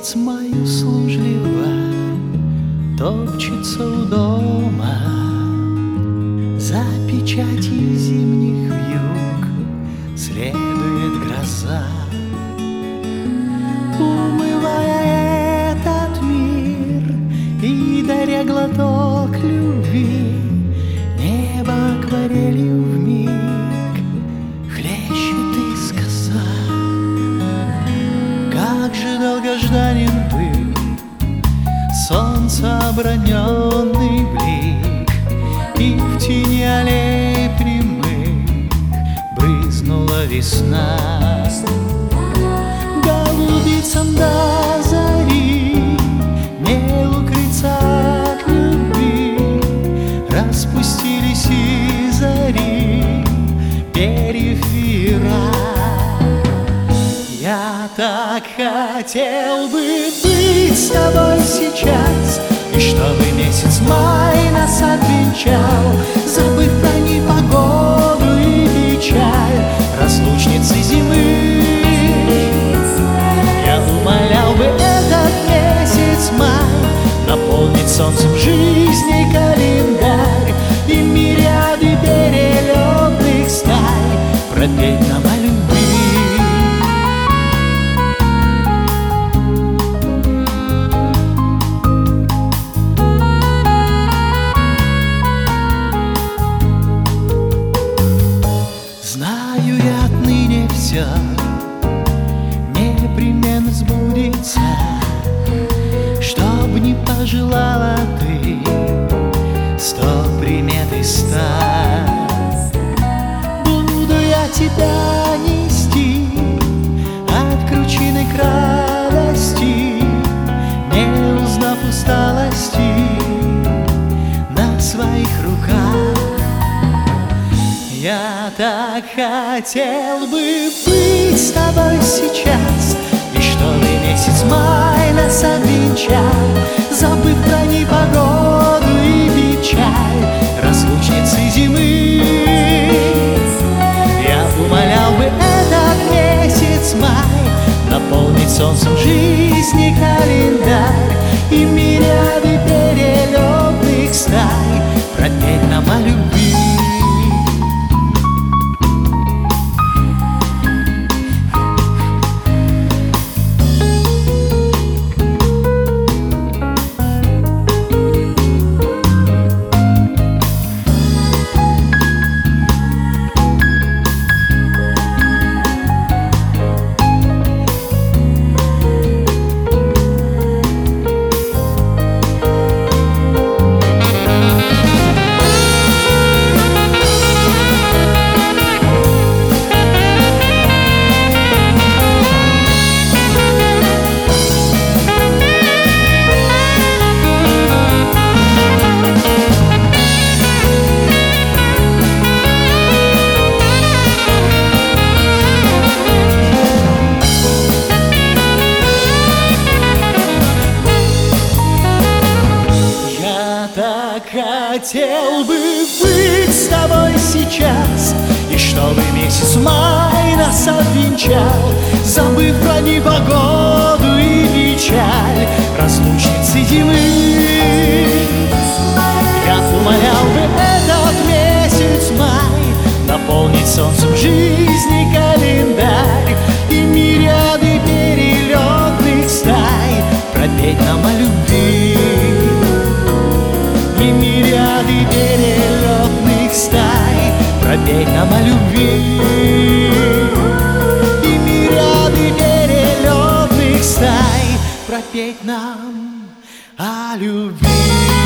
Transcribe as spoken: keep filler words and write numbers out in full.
месяц май услужливо топчется у дома, за печатью зимних вьюг следует гроза, умывая этот мир и даря глоток любви. Небо акварелью вмиг хлещет из коса. Как же долгожданен был солнце оброненный блик, и в тени аллей прямых брызнула весна. Голубицам до зари не укрыться от любви, распустились и зари перьев веера. Я так хотел бы быть с тобой сейчас, и чтобы месяц май нас обвенчал, забыв про непогоду и печаль разлучницы зимы. Я умолял бы этот месяц май наполнить солнцем жизни календарь и мириады перелетных стай пропеть нам о любви. Знаю я отныне все непременно сбудется, чтоб не пожелала ты сто примет и ста. Буду я тебя нести от кручины к радости, не узнав усталости на своих руках. Я так хотел бы быть с тобой сейчас, и чтобы месяц май нас обвенчал, забыв про непогоду и печаль разлучницы зимы. Я умолял бы этот месяц май наполнить солнцем жизни календарь и мириады перелетных стай пропеть нам о любви. Хотел бы быть с тобой сейчас, и чтобы месяц май нас обвенчал, забыв про непогоду и печаль разлучницы зимы. Я умолял бы этот месяц май наполнить солнцем жизни календарь и мириады перелетных стай пропеть нам о любви. И мириады перелетных стай пропеть нам о любви. И мириады перелетных стай пропеть нам о любви.